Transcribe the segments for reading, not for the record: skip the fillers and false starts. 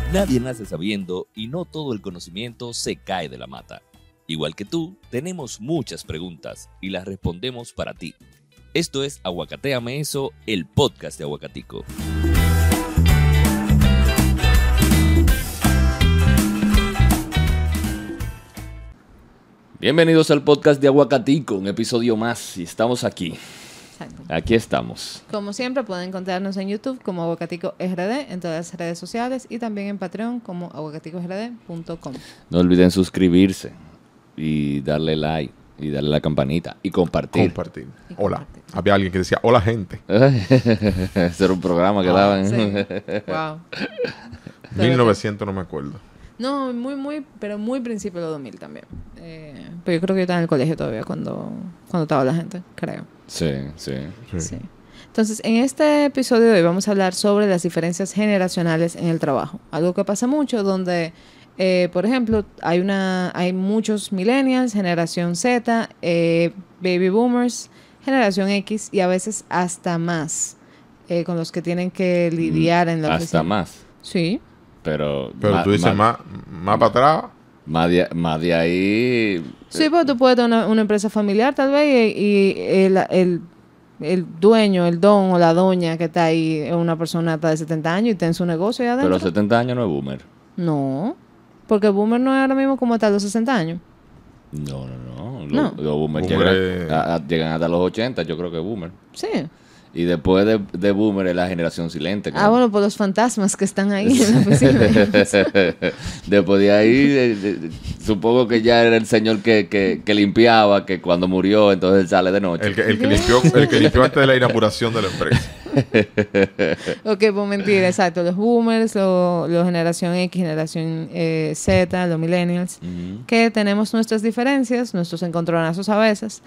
Nadie nace sabiendo y no todo el conocimiento se cae de la mata. Igual que tú, tenemos muchas preguntas y las respondemos para ti. Esto es Aguacatéame Eso, el podcast de Aguacatico. Bienvenidos al podcast de Aguacatico, un episodio más y estamos aquí. Exacto. Aquí estamos. Como siempre pueden encontrarnos en YouTube como Aguacatico RD en todas las redes sociales y también en Patreon como aguacaticosrd.com. No olviden suscribirse y darle like y darle la campanita y compartir. Y Hola. compartir. Había alguien que decía, hola gente. Ese era un programa que daban. Sí. Wow. 1900 no me acuerdo. No, pero muy principio de los 2000 también. Pero yo creo que yo estaba en el colegio todavía cuando estaba la gente, creo. Sí. Sí. Sí. Entonces, en este episodio de hoy vamos a hablar sobre las diferencias generacionales en el trabajo. Algo que pasa mucho donde, por ejemplo, hay muchos millennials, generación Z, baby boomers, generación X y a veces hasta más con los que tienen que lidiar en la oficina. Hasta más. Sí. Pero tú dices más para atrás. Más de ahí. Sí, pero tú puedes tener una empresa familiar tal vez y el dueño, el don o la doña que está ahí es una persona hasta de 70 años y tiene su negocio ahí adentro. Pero 70 años no es boomer. No, porque boomer no es ahora mismo como hasta los 60 años. No. No. Los boomers Boomer llegan hasta los 80, yo creo que boomer. Sí. Y después de boomer es la generación silente. Bueno, por los fantasmas que están ahí en la oficina. Después de ahí, supongo que ya era el señor que limpiaba, que cuando murió, entonces él sale de noche. El que limpió antes de la inauguración de la empresa. Ok, pues mentira, exacto. Los boomers, los generación X, generación Z, los millennials, que tenemos nuestras diferencias, nuestros encontronazos a veces,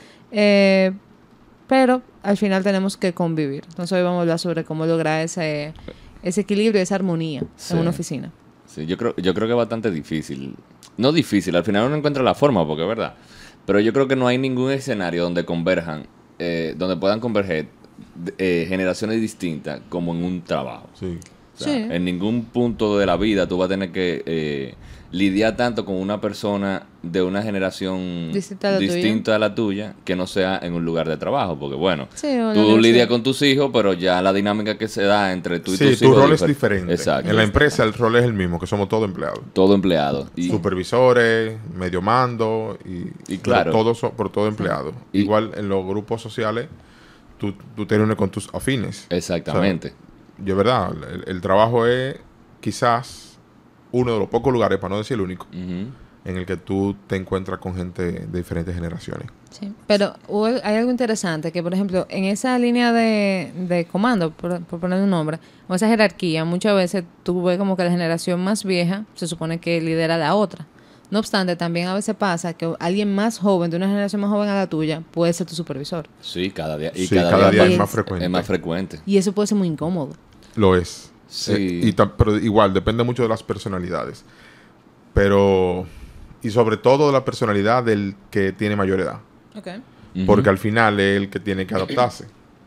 pero al final tenemos que convivir. Entonces hoy vamos a hablar sobre cómo lograr ese equilibrio, esa armonía en una oficina. Sí, yo creo que es bastante difícil. No difícil, al final uno encuentra la forma, porque es verdad. Pero yo creo que no hay ningún escenario donde converjan, donde puedan converger generaciones distintas como en un trabajo. Sí. O sea, Sí. en ningún punto de la vida tú vas a tener que lidiar tanto con una persona de una generación Distinta a la tuya que no sea en un lugar de trabajo. Porque bueno, Sí, o la tú universidad. lidias con tus hijos, pero ya la dinámica que se da entre tú y tus hijos... Sí, tu rol es diferente. Exacto. En la empresa el rol es el mismo, que somos todos empleados. Todo empleado. Y, Supervisores, medio mando Y claro. por todo empleado. Y- Igual en los grupos sociales tú te reúnes con tus afines. exactamente. O sea, yo, verdad, el trabajo es quizás uno de los pocos lugares, para no decir el único, Ujú. en el que tú te encuentras con gente de diferentes generaciones. Sí, pero hay algo interesante que, por ejemplo, en esa línea de comando, por poner un nombre, o esa jerarquía, muchas veces tú ves como que la generación más vieja se supone que lidera a la otra. No obstante, también a veces pasa que alguien más joven, de una generación más joven a la tuya, puede ser tu supervisor. Sí, cada día. Y Sí, cada día es más más frecuente. es más frecuente. Y eso puede ser muy incómodo. Lo es. Sí. Pero igual, depende mucho de las personalidades. Pero... Y sobre todo de la personalidad del que tiene mayor edad. Okay. Ujú. Porque al final es el que tiene que adaptarse.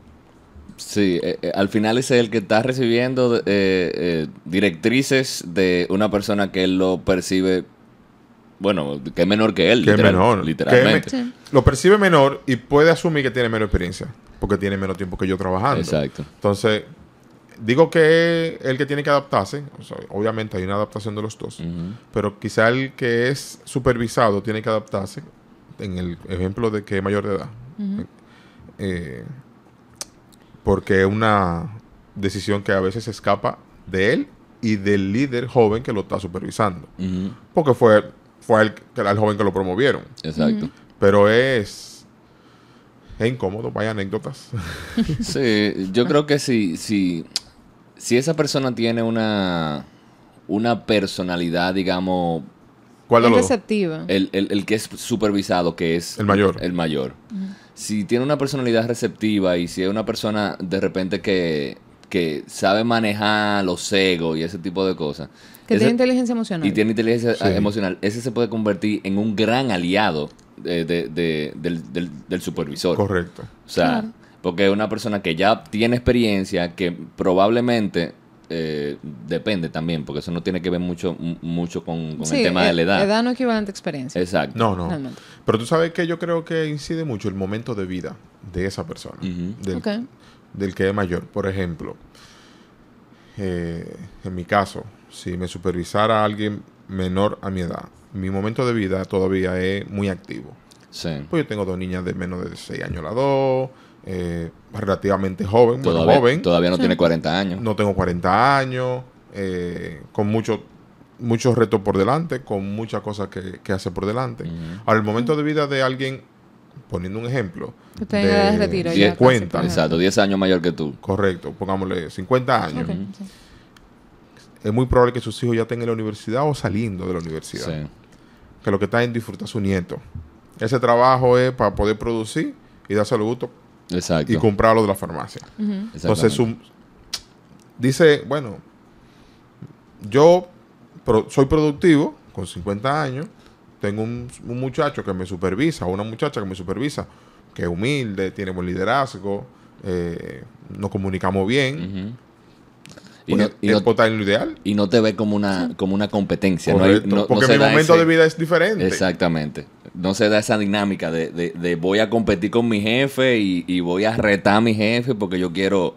Sí, al final es el que está recibiendo directrices de una persona que él lo percibe, bueno, que es menor que él, Que es menor. literalmente. Sí. Lo percibe menor y puede asumir que tiene menos experiencia. Porque tiene menos tiempo que yo trabajando. Exacto. Entonces, digo que es el que tiene que adaptarse. O sea, obviamente hay una adaptación de los dos. Ujú. Pero quizá el que es supervisado tiene que adaptarse. En el ejemplo de que es mayor de edad. Porque es una decisión que a veces escapa de él y del líder joven que lo está supervisando. Ujú. Porque fue el joven que lo promovieron. Exacto. Pero es incómodo, vaya anécdotas. Sí, yo creo que si esa persona tiene una personalidad, digamos, ¿Cuál de Es los dos? receptiva. el que es supervisado, que es El mayor. El mayor. Si tiene una personalidad receptiva y si es una persona de repente que sabe manejar los egos y ese tipo de cosas. Que tiene inteligencia emocional. Y tiene inteligencia Sí. emocional. Ese se puede convertir en un gran aliado del supervisor. Correcto. O sea, Claro. porque es una persona que ya tiene experiencia, que probablemente depende también, porque eso no tiene que ver mucho con Sí, el tema de la edad. Edad no equivalente a experiencia. Exacto. No. Realmente. Pero tú sabes que yo creo que incide mucho el momento de vida de esa persona. Ujú. Ok. Del que es mayor. Por ejemplo, en mi caso, si me supervisara a alguien menor a mi edad, mi momento de vida todavía es muy activo. Sí. Pues yo tengo 2 niñas de menos de 6 años las dos, relativamente joven, Todavía no Sí. tiene 40 años. no tengo 40 años, con muchos retos por delante, con muchas cosas que hacer por delante. Ujú. Ahora, el momento de vida de alguien, poniendo un ejemplo, Que está en edad de retiro ya, 50, casi, Exacto, 10 años mayor que tú. correcto, pongámosle 50 años, Ok, sí. es muy probable que sus hijos ya estén en la universidad o saliendo de la universidad. Sí. Que lo que está en disfrutar a su nieto. Ese trabajo es para poder producir y darse el gusto Exacto. y comprarlo de la farmacia. Ujú. Entonces, Exactamente. dice, bueno, yo soy productivo con 50 años, tengo un muchacho que me supervisa, o una muchacha que me supervisa, que es humilde, tiene buen liderazgo, nos comunicamos bien, Ujú. pues, él puede estar en lo ideal. Y no te ve como una competencia. Correcto, No porque se mi da momento ese- de vida es diferente. Exactamente. No se da esa dinámica de voy a competir con mi jefe y voy a retar a mi jefe porque yo quiero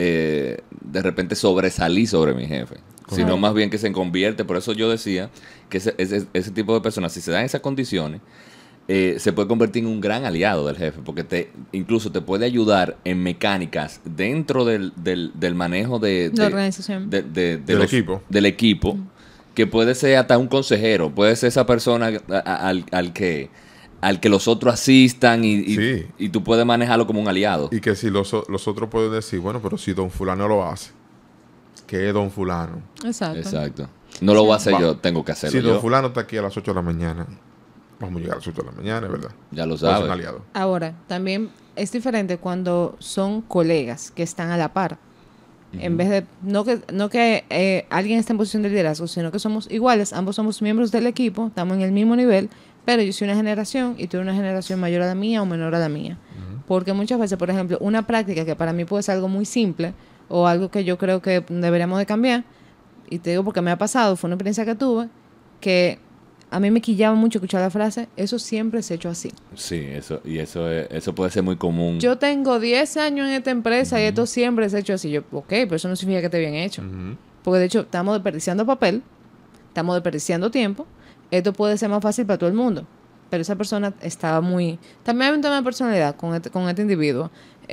de repente sobresalir sobre mi jefe. Sino más bien que se convierte. Por eso yo decía que ese tipo de personas, si se dan esas condiciones, se puede convertir en un gran aliado del jefe, porque incluso te puede ayudar en mecánicas dentro del manejo La organización. Del equipo, que puede ser hasta un consejero, puede ser esa persona al que los otros asistan Sí. y tú puedes manejarlo como un aliado. Y que si los otros pueden decir, bueno, pero si don fulano lo hace, ¿qué es don fulano? Exacto. Exacto. No lo voy a hacer Va. yo, tengo que hacerlo Si don yo. fulano está aquí a las 8 de la mañana, vamos a llegar a las 8 de la mañana, es verdad. Ya lo Vamos a ser un sabes. aliado. Ahora, también es diferente cuando son colegas que están a la par. En vez de, no que alguien esté en posición de liderazgo, sino que somos iguales, ambos somos miembros del equipo, estamos en el mismo nivel, pero yo soy una generación y tú eres una generación mayor a la mía o menor a la mía. Porque muchas veces, por ejemplo, una práctica que para mí puede ser algo muy simple o algo que yo creo que deberíamos de cambiar, y te digo porque me ha pasado, fue una experiencia que tuve, que a mí me quillaba mucho escuchar la frase, eso siempre se ha hecho así. Sí, eso puede ser muy común. Yo tengo 10 años en esta empresa y esto siempre se ha hecho así. Yo, ok, pero eso no significa que esté bien hecho. Ujú. Porque de hecho estamos desperdiciando papel, estamos desperdiciando tiempo. Esto puede ser más fácil para todo el mundo. Pero esa persona estaba muy... También hay un tema de personalidad con este individuo.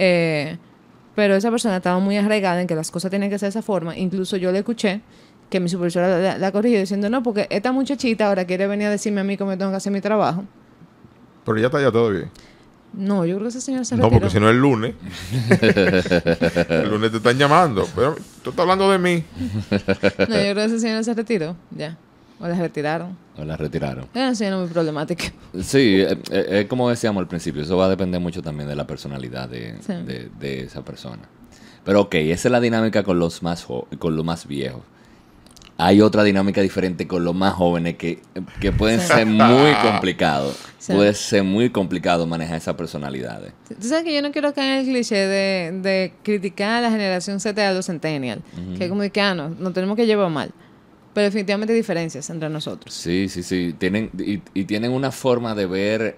Pero esa persona estaba muy arraigada en que las cosas tienen que ser de esa forma. Incluso yo le escuché que mi supervisora la corrigió diciendo, no, porque esta muchachita ahora quiere venir a decirme a mí cómo tengo que hacer mi trabajo. Pero ya está ya todo bien. No, yo creo que ese señor se No, retiró. porque si no el lunes. El lunes te están llamando. Pero tú estás hablando de mí. No, yo creo que ese señor se retiró, ya. O la retiraron. O la retiraron. Era una señora muy problemática. Sí, es como decíamos al principio, eso va a depender mucho también de la personalidad Sí. de esa persona. Pero ok, esa es la dinámica con los con los más viejos. Hay otra dinámica diferente con los más jóvenes que pueden Sí. ser muy complicados. Sí. Puede ser muy complicado manejar esas personalidades. Tú sabes que yo no quiero caer en el cliché de criticar a la generación Z y a los centennials. Que es como de que, no tenemos que llevar mal. Pero definitivamente hay diferencias entre nosotros. Sí. Tienen, y tienen una forma de ver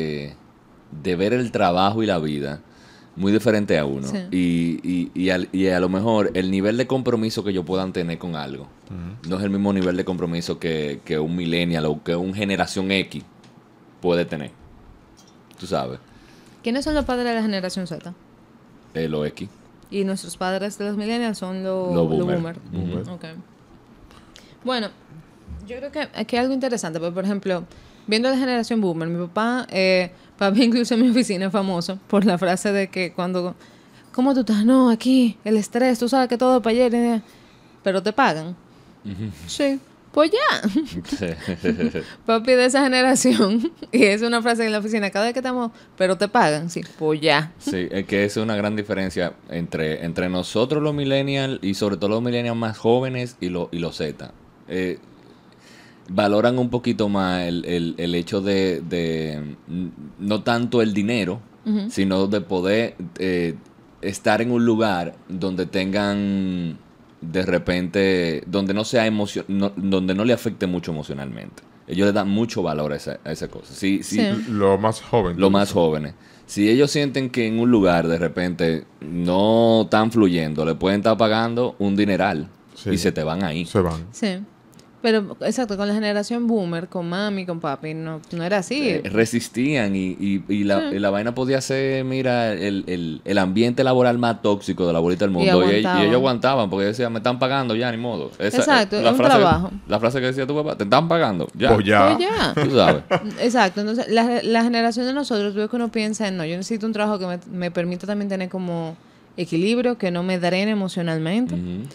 el trabajo y la vida muy diferente a uno. Sí. Y a lo mejor el nivel de compromiso que ellos puedan tener con algo no es el mismo nivel de compromiso que un millennial o que un generación X puede tener. Tú sabes, ¿Quiénes son los padres de la generación Z? los X. Y nuestros padres de los millennials son los Los boomer. boomer. Boomer. Ok. Bueno, yo creo que aquí hay algo interesante. Porque, por ejemplo, viendo la generación boomer, mi papá incluso en mi oficina es famoso por la frase de que cuando... ¿Cómo tú estás? No, aquí, el estrés, tú sabes que todo para ayer, pero te pagan. Sí, pues ya. Papi de esa generación, y es una frase en la oficina, cada vez que estamos, pero te pagan, sí, pues ya. Sí, es que es una gran diferencia entre nosotros los millennials y sobre todo los millennials más jóvenes y los Z. Valoran un poquito más el hecho de no tanto el dinero, sino de poder estar en un lugar donde tengan de repente, donde no sea donde no le afecte mucho emocionalmente. Ellos le dan mucho valor a esa cosa. Sí. Lo más joven. Los más jóvenes. Si ellos sienten que en un lugar de repente no están fluyendo, le pueden estar pagando un dineral y se te van ahí. Se van. Sí. Pero, exacto, con la generación boomer, con mami, con papi, no era así. Resistían y la vaina podía ser, mira, el ambiente laboral más tóxico de la bolita del mundo. Y ellos aguantaban porque decían, me están pagando ya, ni modo. Exacto, es un trabajo. La frase que decía tu papá, te están pagando, ya. Pues ya. Tú sabes. Exacto, entonces la generación de nosotros, veo que uno piensa en, no, yo necesito un trabajo que me permita también tener como equilibrio, que no me drene emocionalmente.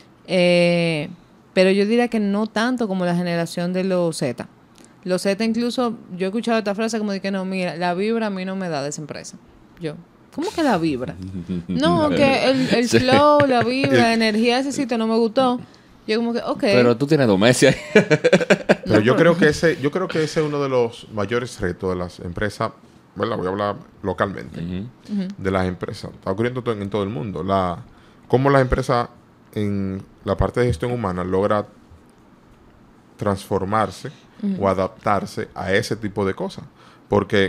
Pero yo diría que no tanto como la generación de los Z. Los Z incluso, yo he escuchado esta frase como de que no, mira, la vibra a mí no me da de esa empresa. Yo, ¿cómo que la vibra? No, que el flow, la vibra, la energía de ese sitio no me gustó. Yo como que, ok. Pero tú tienes 2 meses ahí. Pero yo creo que ese es uno de los mayores retos de las empresas, ¿verdad? Voy a hablar localmente. De las empresas. Está ocurriendo en todo el mundo. Cómo las empresas en la parte de gestión humana logra transformarse o adaptarse a ese tipo de cosas. Porque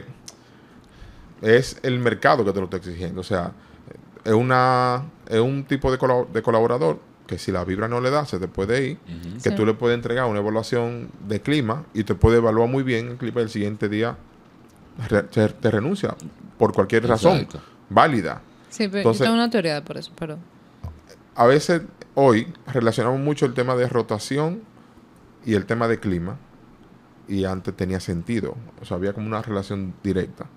es el mercado que te lo está exigiendo. O sea, es un tipo de colaborador que si la vibra no le da, se te puede ir. Que tú le puedes entregar una evaluación de clima y te puede evaluar muy bien el clima, y el siguiente día te renuncia por cualquier razón válida. Sí, pero entonces, yo tengo una teoría por eso, pero... A veces, hoy, relacionamos mucho el tema de rotación y el tema de clima. Y antes tenía sentido. O sea, había como una relación directa.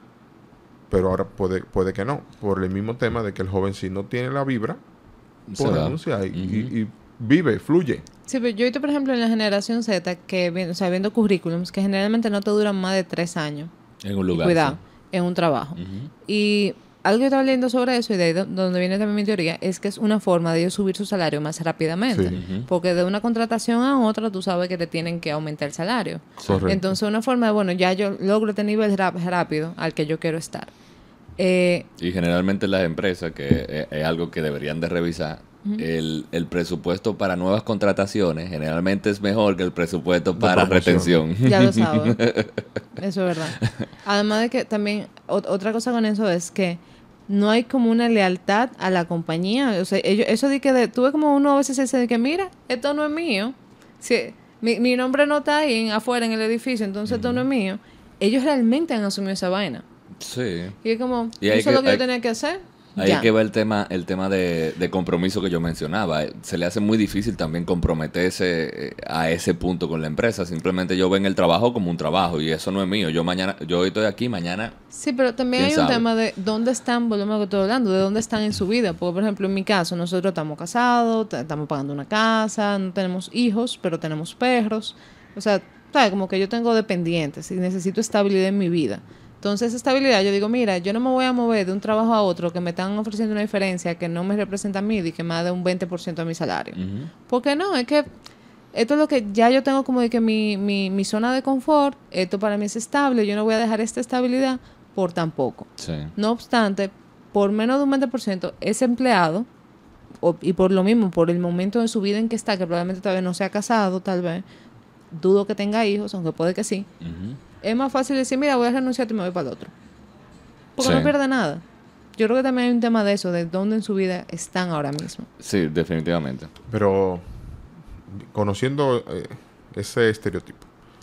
Pero ahora puede que no. Por el mismo tema de que el joven, si no tiene la vibra, pues renuncia y vive, fluye. Sí, pero yo he visto, por ejemplo, en la generación Z, que viendo currículums, que generalmente no te duran más de 3 años. En un lugar. Cuidado, en un trabajo. Y... algo que estaba leyendo sobre eso y de ahí donde viene también mi teoría es que es una forma de ellos subir su salario más rápidamente. Porque de una contratación a otra tú sabes que te tienen que aumentar el salario. Correcto. Entonces una forma de, bueno, ya yo logro este nivel rápido al que yo quiero estar. Y generalmente las empresas, que es algo que deberían de revisar, el presupuesto para nuevas contrataciones generalmente es mejor que el presupuesto para retención. Ya lo sabes. Eso es verdad. Además de que también otra cosa con eso es que no hay como una lealtad a la compañía. O sea, eso de que tuve como uno a veces dice de que mira, esto no es mío. Si, mi nombre no está ahí afuera en el edificio, entonces esto no es mío. Ellos realmente han asumido esa vaina. Sí. Y es como, eso es lo que yo tenía que hacer. Ahí hay que ver el tema de compromiso que yo mencionaba. Se le hace muy difícil también comprometerse a ese punto con la empresa. Simplemente yo ven el trabajo como un trabajo y eso no es mío. Yo hoy estoy aquí, mañana... Sí, pero también hay un tema de dónde están, volvemos a lo que estoy hablando, de dónde están en su vida. Porque, por ejemplo, en mi caso, nosotros estamos casados, estamos pagando una casa, no tenemos hijos, pero tenemos perros. O sea, ¿sabes? Como que yo tengo dependientes y necesito estabilidad en mi vida. Entonces, esa estabilidad, yo digo, mira, yo no me voy a mover de un trabajo a otro que me están ofreciendo una diferencia que no me representa a mí y que me da un 20% de mi salario. ¿Por qué no? Es que esto es lo que ya yo tengo como de que mi zona de confort, esto para mí es estable, yo no voy a dejar esta estabilidad por tan poco. Sí. No obstante, por menos de un 20%, ese empleado, y por lo mismo, por el momento de su vida en que está, que probablemente todavía no se ha casado, tal vez, dudo que tenga hijos, aunque puede que sí, es más fácil decir, mira, voy a renunciar y me voy para el otro. Porque no pierde nada. Yo creo que también hay un tema de eso, de dónde en su vida están ahora mismo. Sí, definitivamente. Pero conociendo ese estereotipo,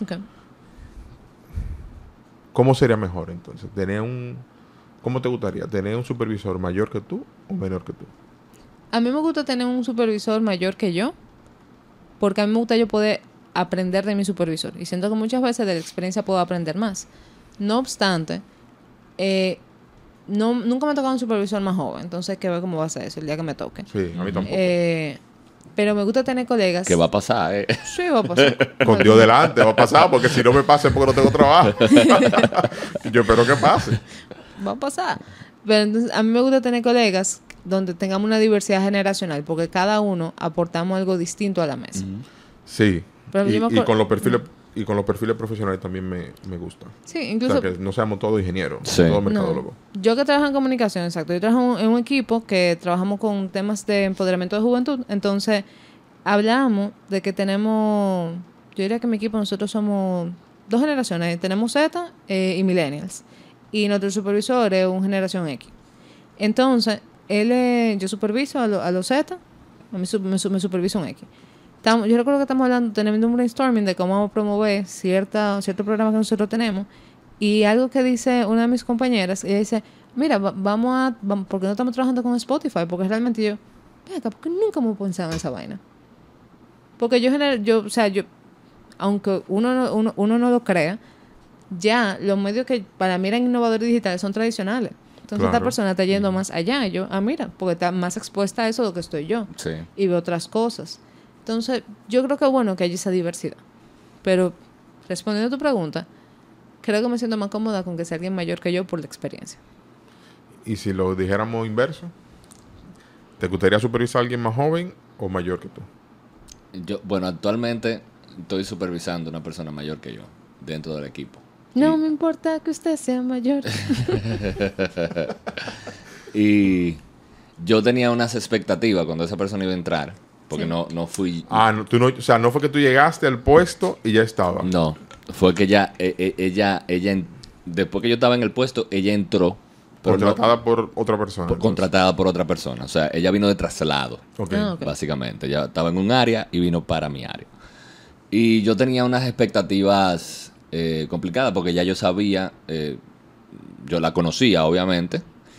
¿cómo sería mejor entonces? ¿Cómo te gustaría? ¿Tener un supervisor mayor que tú o menor que tú? A mí me gusta tener un supervisor mayor que yo, porque a mí me gusta yo poder aprender de mi supervisor. Y siento que muchas veces de la experiencia puedo aprender más. No obstante, nunca me ha tocado un supervisor más joven. Entonces, que ver cómo va a ser eso el día que me toque. Sí, a mí tampoco. Pero me gusta tener colegas. ¿Qué va a pasar? Sí, va a pasar. Con Dios delante va a pasar, porque si no me pase es porque no tengo trabajo. Yo espero que pase. Va a pasar. Pero entonces, a mí me gusta tener colegas donde tengamos una diversidad generacional, porque cada uno aportamos algo distinto a la mesa. Sí. Y con los perfiles y con los perfiles profesionales también me gusta. Sí, O incluso... sea, que no seamos todos ingenieros, Sí. todos No. mercadólogos. Yo que trabajo en comunicación, exacto. Yo trabajo en un equipo que trabajamos con temas de empoderamiento de juventud. Entonces, hablamos de que tenemos... Yo diría que en mi equipo nosotros somos 2 generaciones. Tenemos Z y Millennials. Y nuestro supervisor es una generación X. Entonces, yo superviso a los Z, a mí me supervisa un X. Yo recuerdo que estamos hablando, teniendo un brainstorming de cómo vamos a promover cierto programa que nosotros tenemos. Y algo que dice una de mis compañeras, ella dice, mira, vamos, ¿por qué no estamos trabajando con Spotify? Porque realmente yo, venga, ¿por qué nunca hemos pensado en esa vaina? Porque aunque uno no lo crea, ya los medios que para mí eran innovadores digitales son tradicionales. Entonces esta Claro. persona está yendo más allá. Yo, mira, porque está más expuesta a eso de lo que estoy yo. Sí. Y veo otras cosas. Entonces, yo creo que es bueno que haya esa diversidad. Pero, respondiendo a tu pregunta, creo que me siento más cómoda con que sea alguien mayor que yo por la experiencia. Y si lo dijéramos inverso, ¿te gustaría supervisar a alguien más joven o mayor que tú? Bueno, actualmente estoy supervisando a una persona mayor que yo dentro del equipo. No Y- me importa que usted sea mayor. Y yo tenía unas expectativas cuando esa persona iba a entrar, porque Sí. no fui... No, tú no, o sea, no fue que tú llegaste al puesto y ya estaba. No, fue que ella después que yo estaba en el puesto, ella entró, pero no- Contratada por otra persona. entonces. contratada por otra persona. O sea, ella vino de traslado, Ok. Ok. básicamente. Ella estaba en un área y vino para mi área. Y yo tenía unas expectativas complicadas porque ya yo sabía, yo la conocía, obviamente,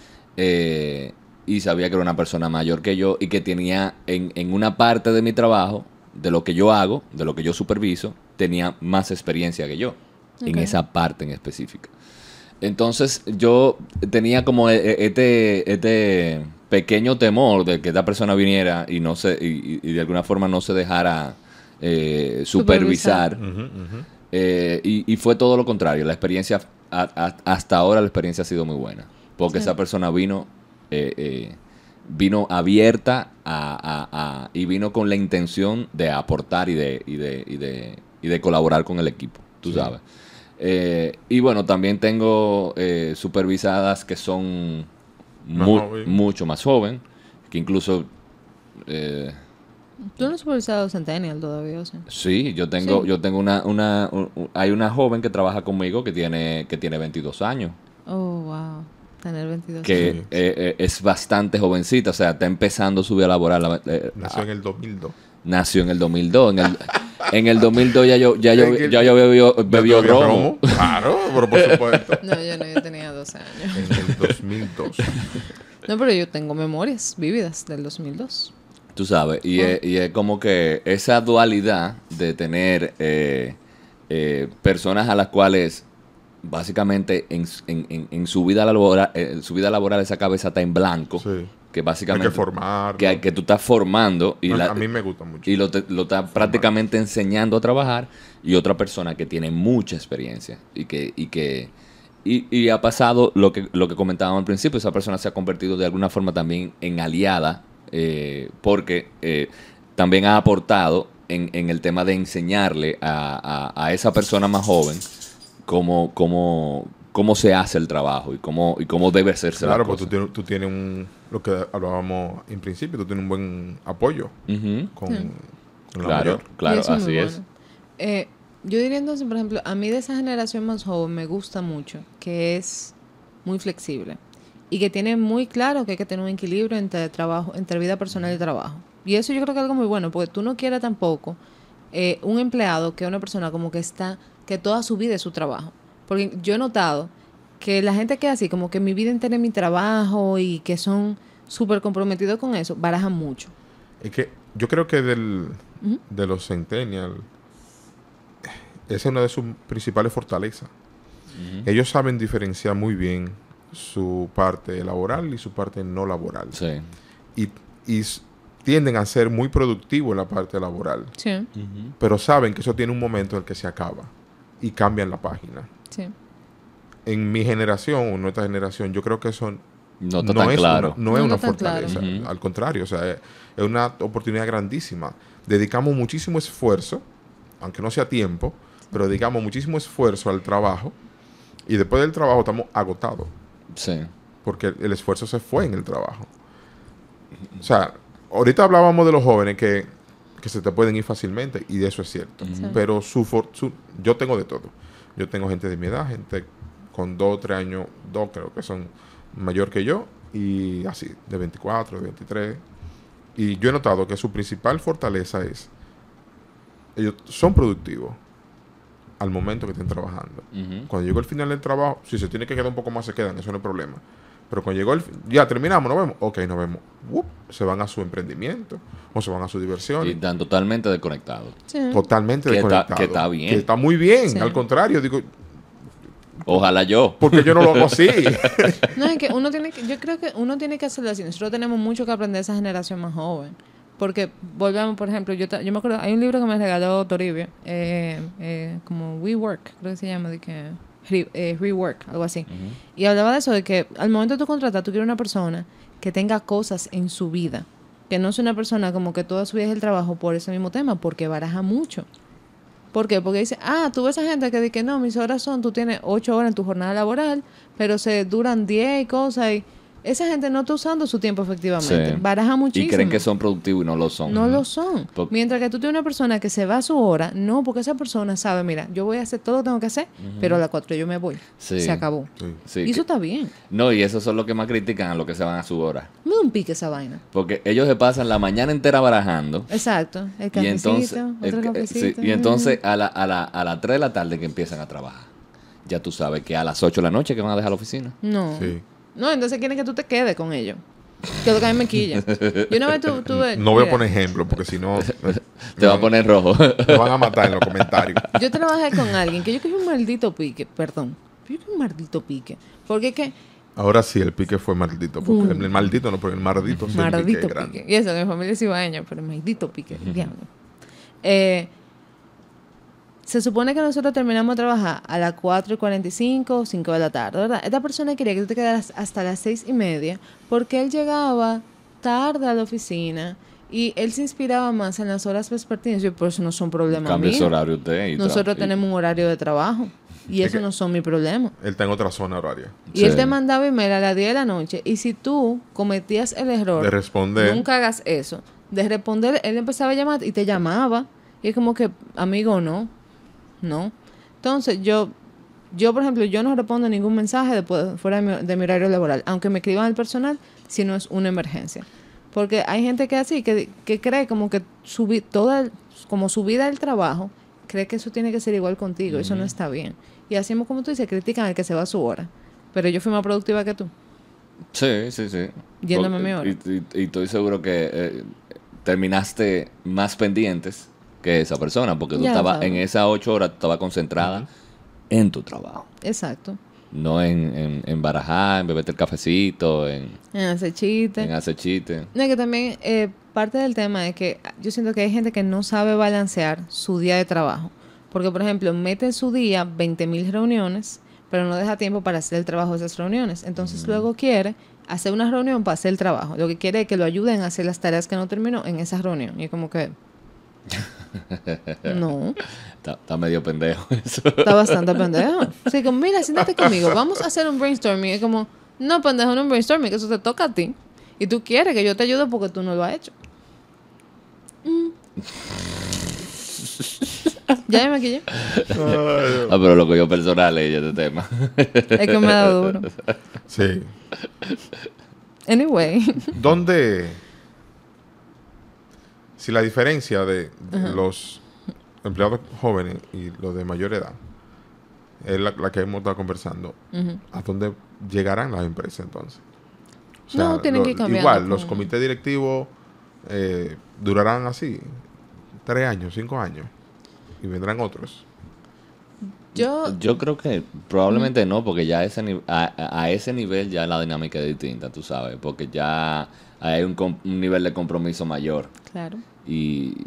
y sabía que era una persona mayor que yo y que tenía en una parte de mi trabajo, de lo que yo hago, de lo que yo superviso, tenía más experiencia que yo, en Ok. esa parte en específica. Entonces yo tenía como este pequeño temor de que esta persona viniera y no se y de alguna forma no se dejara supervisar. Ujú, ujú. Y fue todo lo contrario. La experiencia, hasta ahora la experiencia ha sido muy buena. Porque Sí. esa persona vino abierta y vino con la intención de aportar y de colaborar con el equipo, tú Sí. sabes. Y bueno, también tengo supervisadas que son Más joven. mucho más joven, que incluso... Tú no has supervisado Centennial todavía, o sea. Sí, yo tengo Sí. yo tengo hay una joven que trabaja conmigo que tiene 22 años, Oh, wow. Tener 22 que años. Sí. es bastante jovencita, o sea, está empezando su vida laboral. Nació en el 2002. Nació en el 2002, en el 2002 ya yo En el- bebió ¿Bebió romo. Claro, pero por supuesto. No, yo tenía 12 años. En el 2002. No, pero yo tengo memorias vívidas del 2002. Tú sabes, y es como que esa dualidad de tener personas a las cuales básicamente en su vida laboral esa cabeza está en blanco, Sí. que Hay básicamente que formar. que tú estás formando y, A mí me gusta mucho. y lo estás prácticamente enseñando a trabajar, y otra persona que tiene mucha experiencia y ha pasado lo que comentábamos al principio. Esa persona se ha convertido de alguna forma también en aliada, porque también ha aportado en el tema de enseñarle a esa persona más joven cómo se hace el trabajo y cómo debe hacerse Claro, la pues cosa. tú tienes lo que hablábamos en principio, tú tienes un buen apoyo Ujú. con la Claro, mayor. claro, Y eso así muy es. bueno. Yo diría entonces, por ejemplo, a mí de esa generación más joven me gusta mucho, que es muy flexible y que tiene muy claro que hay que tener un equilibrio entre trabajo, entre vida personal y trabajo. Y eso yo creo que es algo muy bueno, porque tú no quieres tampoco un empleado que es una persona como que toda su vida es su trabajo. Porque yo he notado que la gente que es así, como que mi vida entera es mi trabajo y que son súper comprometidos con eso, barajan mucho. Es que yo creo que de los Centennial, esa es una de sus principales fortalezas. Ellos saben diferenciar muy bien su parte laboral y su parte no laboral. Sí. Y tienden a ser muy productivos en la parte laboral. Sí, Pero saben que eso tiene un momento en el que se acaba y cambian la página. sí. En mi generación o nuestra generación, yo creo que eso No está tan es claro. no es No una está tan claro. fortaleza. Ujú. Al contrario, o sea, es una oportunidad grandísima. Dedicamos muchísimo esfuerzo, aunque no sea tiempo, pero digamos muchísimo esfuerzo al trabajo y después del trabajo estamos agotados Sí. porque el esfuerzo se fue en el trabajo. O sea, ahorita hablábamos de los jóvenes que se te pueden ir fácilmente y de eso es cierto. Sí. Pero yo tengo de todo. Yo tengo gente de mi edad, gente con 2 o 3 años, 2 creo que son mayor que yo y así, de 24, de 23. Y yo he notado que su principal fortaleza es ellos son productivos al momento que estén trabajando. Ujú. Cuando llegó el final del trabajo, si se tiene que quedar un poco más, se quedan, eso no es problema. Pero cuando llegó ya terminamos, nos vemos. Ok, nos vemos. Se van a su emprendimiento o se van a su diversión. Y están totalmente desconectados. Sí. Totalmente Que desconectados. que está bien. Que está muy bien. Sí. Al contrario, digo, Ojalá yo. porque yo no lo hago así. No, es que uno tiene que, yo creo que uno tiene que hacerlo así. Nosotros tenemos mucho que aprender de esa generación más joven. Porque, volvemos, por ejemplo, yo me acuerdo, hay un libro que me regaló Toribio, como We Work, creo que se llama, de que Rework, algo así. Y hablaba de eso, de que al momento de tu contratar, tú quieres una persona que tenga cosas en su vida. Que no sea una persona como que toda su vida es el trabajo por ese mismo tema, porque baraja mucho. ¿Por qué? Porque dice, tú ves a gente que dice que no, mis horas tú tienes 8 horas en tu jornada laboral, pero se duran 10 y cosas, y esa gente no está usando su tiempo efectivamente. Sí. Baraja muchísimo. Y creen que son productivos y no lo son. No lo son. Por- Mientras que tú tienes una persona que se va a su hora, no, porque esa persona sabe, mira, yo voy a hacer todo lo que tengo que hacer, pero a las 4 yo me voy. Sí. Se acabó. Sí. Sí, Y eso está bien. No, y esos son los que más critican a los que se van a su hora. Me da un pique esa vaina. Porque ellos se pasan la mañana entera barajando. Exacto. El Y cafecito, entonces, otro cafecito. y entonces a las 3 de la tarde que empiezan a trabajar. Ya tú sabes que a las 8 de la noche que van a dejar la oficina. No. Sí. No, entonces quieren que tú te quedes con ellos. Que es lo que a mí me quilla. Yo una vez tuve... No voy a mira, poner ejemplo porque si no Te va a poner rojo. me van a matar en los comentarios. Yo trabajé con alguien que yo cogí un maldito pique. Perdón. Yo cogí un maldito pique. Porque es que... Ahora sí, el pique fue maldito. Porque el maldito no, porque el maldito sí el pique Maldito es grande. pique. Y eso, mi familia es ibaeña, pero maldito pique. Diablo. Se supone que nosotros terminamos de trabajar a las 4:45 o 5 de la tarde, ¿verdad? Esta persona quería que tú te quedaras hasta las 6:30 porque él llegaba tarde a la oficina y él se inspiraba más en las horas vespertinas. Yo, por eso no son problemas Cambia míos. ese horario usted. Y Nosotros y- tenemos un horario de trabajo y Es eso que- no son mi problema. Él está en otra zona horaria. Y Sí. él te mandaba email a las 10 de la noche y si tú cometías el error De responder. nunca hagas eso. De responder, él empezaba a llamar y te llamaba. Y es como que, amigo, no. Entonces, yo por ejemplo, yo no respondo ningún mensaje después, fuera de mi horario laboral. Aunque me escriban al personal, si no es una emergencia. Porque hay gente que así, que cree como que como su vida del trabajo, cree que eso tiene que ser igual contigo. Eso no está bien. Y así como tú dices, critican al que se va a su hora. Pero yo fui más productiva que tú. Sí. Yéndome a mi hora. Y estoy seguro que terminaste más pendientes que esa persona, porque tú Ya estabas sabes. en esas 8 horas, tú estabas concentrada en tu trabajo. Exacto. No en barajar, en beberte el cafecito, en Hacer chistes. hacer chistes. No, que también parte del tema es que yo siento que hay gente que no sabe balancear su día de trabajo. Porque, por ejemplo, mete en su día 20,000 reuniones, pero no deja tiempo para hacer el trabajo de esas reuniones. Entonces, luego quiere hacer una reunión para hacer el trabajo. Lo que quiere es que lo ayuden a hacer las tareas que no terminó en esa reunión. Y es como que... No, Está medio pendejo eso. está bastante pendejo. Así como, mira, siéntate conmigo, vamos a hacer un brainstorming. Y es como, no, pendejo, no un brainstorming, que eso te toca a ti. Y tú quieres que yo te ayude porque tú no lo has hecho. Ya me maquillé. Pero lo que yo personal es este tema. Es que me ha dado duro. Sí. Anyway. ¿Dónde? Si la diferencia de los empleados jóvenes y los de mayor edad es la que hemos estado conversando, ¿a dónde llegarán las empresas entonces? O No, tienen que ir cambiando igual, los con- comités directivos durarán así 3 años, 5 años y vendrán otros. Yo creo que probablemente no, porque ya a ese nivel ya la dinámica es distinta, tú sabes, porque ya hay un nivel de compromiso mayor Claro. y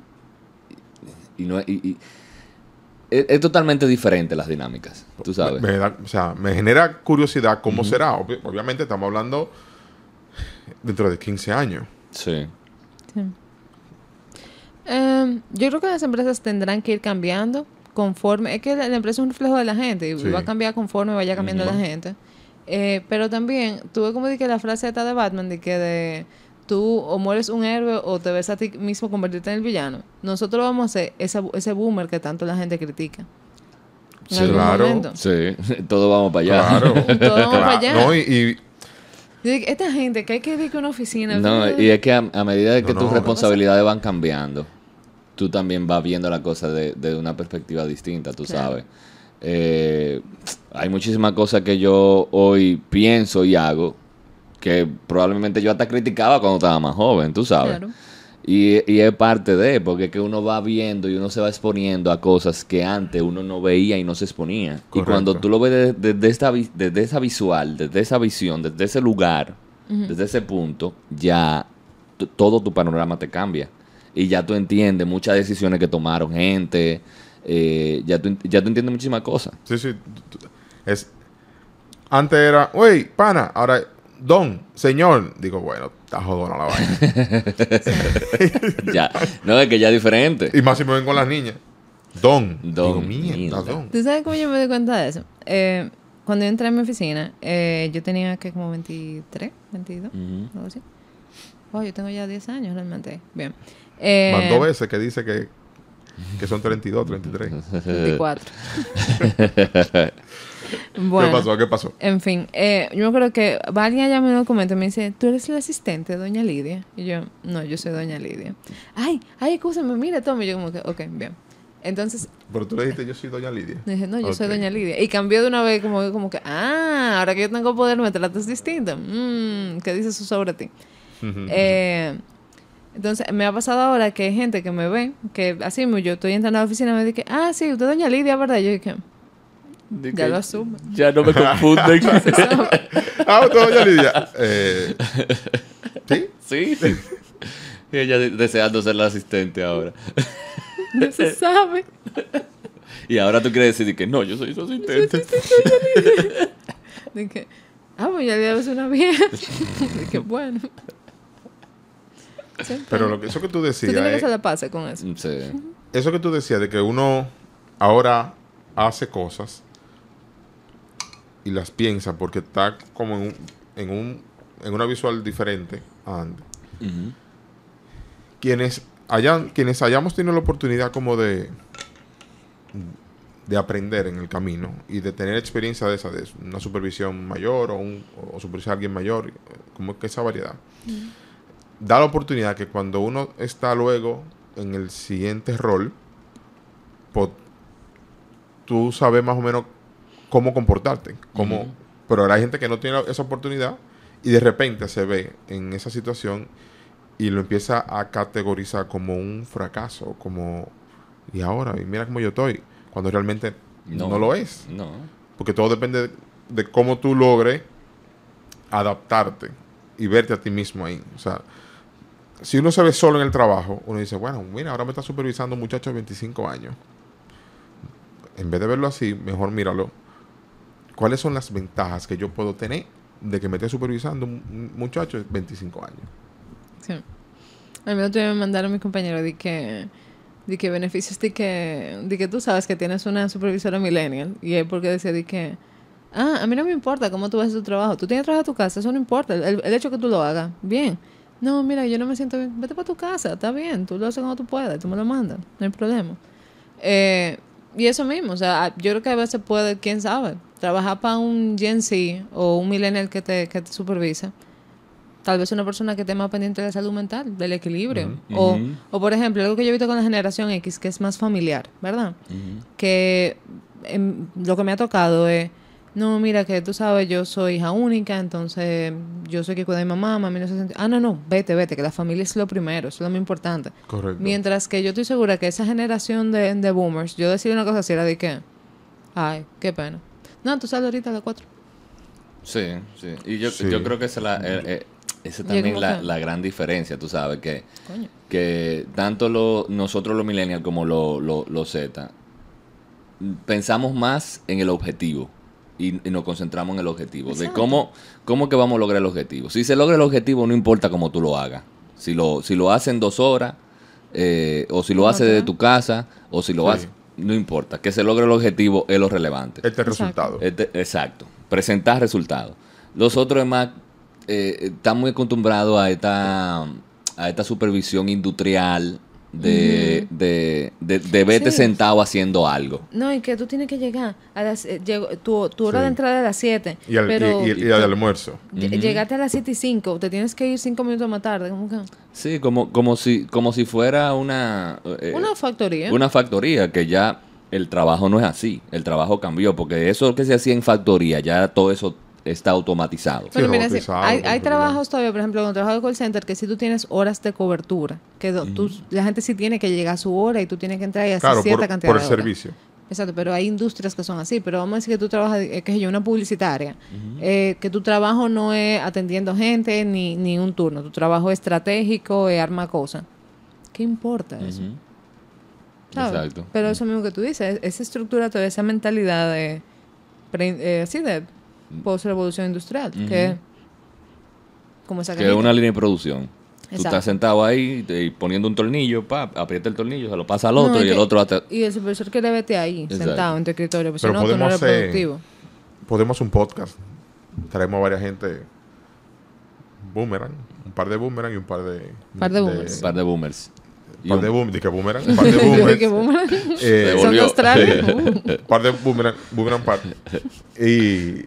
es totalmente diferente las dinámicas, tú sabes. Me genera curiosidad cómo será. Obviamente estamos hablando dentro de 15 años. Sí. Sí. Yo creo que las empresas tendrán que ir cambiando conforme, es que la empresa es un reflejo de la gente y Sí. va a cambiar conforme vaya cambiando la gente. Pero también tuve como de que la frase esta de Batman de que de tú o mueres un héroe o te ves a ti mismo convertirte en el villano. Nosotros vamos a hacer ese boomer que tanto la gente critica. En Sí, algún claro. momento. Sí, todos vamos para allá. Claro. Todos vamos para allá. No, Yo digo, esta gente que hay que ir a una oficina. No, y es que a medida de que No, tus no. responsabilidades van cambiando, tú también vas viendo la cosa de una perspectiva distinta, tú Claro. sabes. Hay muchísimas cosas que yo hoy pienso y hago que probablemente yo hasta criticaba cuando estaba más joven, tú sabes. Claro. Y es parte de, porque es que uno va viendo y uno se va exponiendo a cosas que antes uno no veía y no se exponía. Correcto. Y cuando tú lo ves desde esa visual, desde esa visión, desde ese lugar, desde ese punto, ya todo tu panorama te cambia. Y ya tú entiendes muchas decisiones que tomaron gente, ya tú entiendes muchísimas cosas. Sí, sí. Antes era, wey, pana, ahora, don, señor. Digo, bueno, está jodona la vaina. Ya, no, es que ya es diferente. Y más si me ven con las niñas. Don. Don, Digo, mierda, mierda. don. ¿Tú sabes cómo yo me di cuenta de eso? Cuando yo entré en mi oficina, yo tenía que como 23, 22, Ujú. algo así. Oh, yo tengo ya 10 años realmente. Bien. Van 2 veces que dice que son 32, 33. 24. Bueno, ¿Qué pasó? ¿Qué pasó? en fin, yo me acuerdo que alguien allá me documento y me dice, ¿tú eres la asistente de doña Lidia? Y yo, no, yo soy doña Lidia. Ay, escúchame, mira, toma. Y yo como que, ok, bien. Entonces, Pero tú le dijiste, yo soy doña Lidia. dije, no, yo soy Ok. doña Lidia. Y cambió de una vez como que, ahora que yo tengo poder me tratas distinto. ¿Qué dice eso sobre ti? Entonces, me ha pasado ahora que hay gente que me ve, que así mismo yo estoy entrando a la oficina y me dice, sí, usted es doña Lidia, ¿verdad? Yo dije, ya lo asumo. Ya no me confunden. Usted doña Lidia. ¿Sí? Sí. Y ella deseando ser la asistente ahora. No se sabe. Y ahora tú quieres decir que no, yo soy su asistente. Dije, pues ya le das una vieja. Dije, bueno. Sí, Pero eso que tú tú decías, tienes que hacer la paz con eso. Sí. eso que tú decías de que uno ahora hace cosas y las piensa porque está como en una visual diferente a antes. Ujú. Quienes hayamos tenido la oportunidad como de aprender en el camino y de tener experiencia de una supervisión mayor o supervisar a alguien mayor, como que esa variedad, da la oportunidad que cuando uno está luego en el siguiente rol, tú sabes más o menos cómo comportarte, Ujú. pero ahora hay gente que no tiene esa oportunidad y de repente se ve en esa situación y lo empieza a categorizar como un fracaso, y ahora, y mira cómo yo estoy, cuando realmente no lo es. No. Porque todo depende de cómo tú logres adaptarte y verte a ti mismo ahí. O sea, si uno se ve solo en el trabajo, uno dice, bueno, mira, ahora me está supervisando un muchacho de 25 años. En vez de verlo así, mejor míralo. ¿Cuáles son las ventajas que yo puedo tener de que me esté supervisando un muchacho de 25 años? Sí. A mí otro día me mandaron mis compañeros de que beneficios de que tú sabes que tienes una supervisora millennial. Y es porque decía de que, a mí no me importa cómo tú haces tu trabajo. Tú tienes trabajo a tu casa, eso no importa. El hecho que tú lo hagas, bien. No, mira, yo no me siento bien. Vete para tu casa, está bien. Tú lo haces cuando tú puedas, tú me lo mandas, no hay problema. Y eso mismo, o sea, yo creo que a veces puede, quién sabe, trabajar para un Gen Z o un millennial que te supervisa. Tal vez una persona que esté más pendiente de la salud mental, del equilibrio. Ujú. O, por ejemplo, algo que yo he visto con la generación X, que es más familiar, ¿verdad? Ujú. Que lo que me ha tocado es, no, mira, que tú sabes, yo soy hija única, entonces yo soy que cuida de mi mamá, mami no se siente... no, vete, que la familia es lo primero, eso es lo más importante. Correcto. Mientras que yo estoy segura que esa generación de boomers, yo decía una cosa así, era de que, ay, qué pena. No, tú sales ahorita a las 4. Sí, sí. Y yo Sí. creo que esa es también como que- la gran diferencia, tú sabes, Coño. que tanto nosotros los millennials como los Z pensamos más en el objetivo y nos concentramos en el objetivo. De Exacto. cómo que vamos a lograr el objetivo. Si se logra el objetivo, no importa cómo tú lo hagas. Si lo haces en 2 horas, o si lo haces desde tu casa, o si lo Sí. haces... no importa. Que se logre el objetivo es lo relevante. Este resultado. Exacto. Presentar resultados. Los otros demás están muy acostumbrados a esta supervisión industrial de verte Sí. sentado haciendo algo. No, y que tú tienes que llegar a las... tu hora de entrada es a las 7. Y al almuerzo. Llegaste a las 7:05, te tienes que ir 5 minutos más tarde. ¿Cómo que? Sí, como si fuera una Factoría. una factoría, que ya el trabajo no es así. El trabajo cambió, porque eso que se hacía en factoría, ya todo eso está automatizado. Bueno, Sí, mira, sí, robotizado, hay con trabajos todavía, por ejemplo, con trabajo de call center, que si tú tienes horas de cobertura, que la gente sí tiene que llegar a su hora y tú tienes que entrar y hacer Claro, cierta por cantidad el de horas. servicio. Exacto, pero hay industrias que son así. Pero vamos a decir que tú trabajas, que sé yo, una publicitaria, que tu trabajo no es atendiendo gente ni un turno. Tu trabajo es estratégico, es arma cosa. ¿Qué importa eso? Ujú. ¿Sabes? Exacto. Pero eso mismo que tú dices, esa estructura, toda esa mentalidad de post-revolución industrial, que como esa Que es cajita. una línea de producción. Tú Exacto. estás sentado ahí y poniendo un tornillo, aprieta el tornillo, se lo pasa al No, otro es y el que- otro hasta... Y el supervisor quiere verte ahí, Exacto. sentado en tu escritorio, porque si Pero no, tú no podemos eres hacer- productivo. Podemos un podcast. Traemos a varias gente. Boomerang. Un par de boomerang y un par de... Par de boomers. Un par de boomers. Un par de boomers. Dije boomerang. Un par de Yo boomers. dije, boomerang. Eh, Son de volvió. Australia. un par de boomerang par. Y...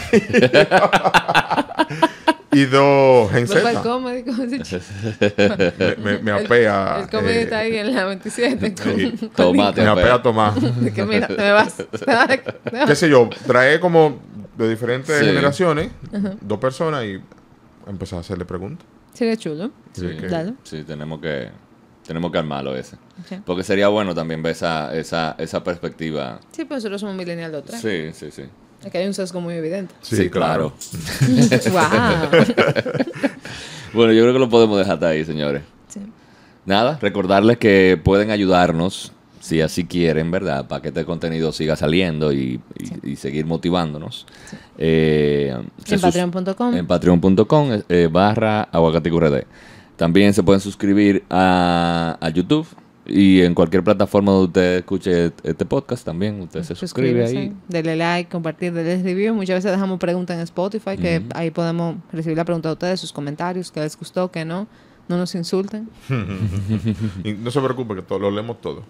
y dos Voy para el gensetas. comedy, como se dice. Me apea. El comedy está ahí en la 27. sí. Tomate. Me apea Tomás. De que mira, te me vas. Te vas. Qué sé yo, trae como de diferentes Sí. generaciones, dos personas y empezar a hacerle preguntas. Sería chulo. Sí, Dale. sí, tenemos que armarlo ese. Sí. Porque sería bueno también ver esa perspectiva. Sí, pues nosotros somos millennial de otra. Sí, sí, sí. Aquí hay un sesgo muy evidente. Sí, claro. Wow. Bueno, yo creo que lo podemos dejar hasta ahí, señores. Sí. Nada, recordarles que pueden ayudarnos, si así quieren, ¿verdad? Para que este contenido siga saliendo y seguir motivándonos. En patreon.com. En patreon.com /aguacaticurd. También se pueden suscribir a YouTube y en cualquier plataforma donde usted escuche este podcast también. Usted se suscribe Suscríbase, ahí. Dele like, compartir, dele review. Muchas veces dejamos preguntas en Spotify, que ahí podemos recibir la pregunta de ustedes, sus comentarios, que les gustó, que no. No nos insulten. Y no se preocupe que lo leemos todo.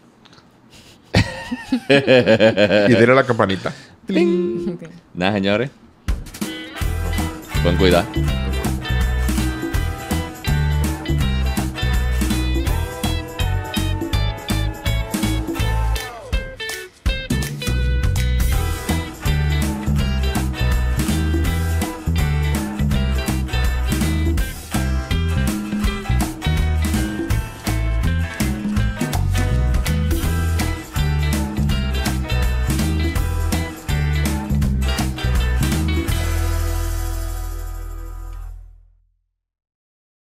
Y dile a la campanita. Ok. Nada, señores. Con cuidado.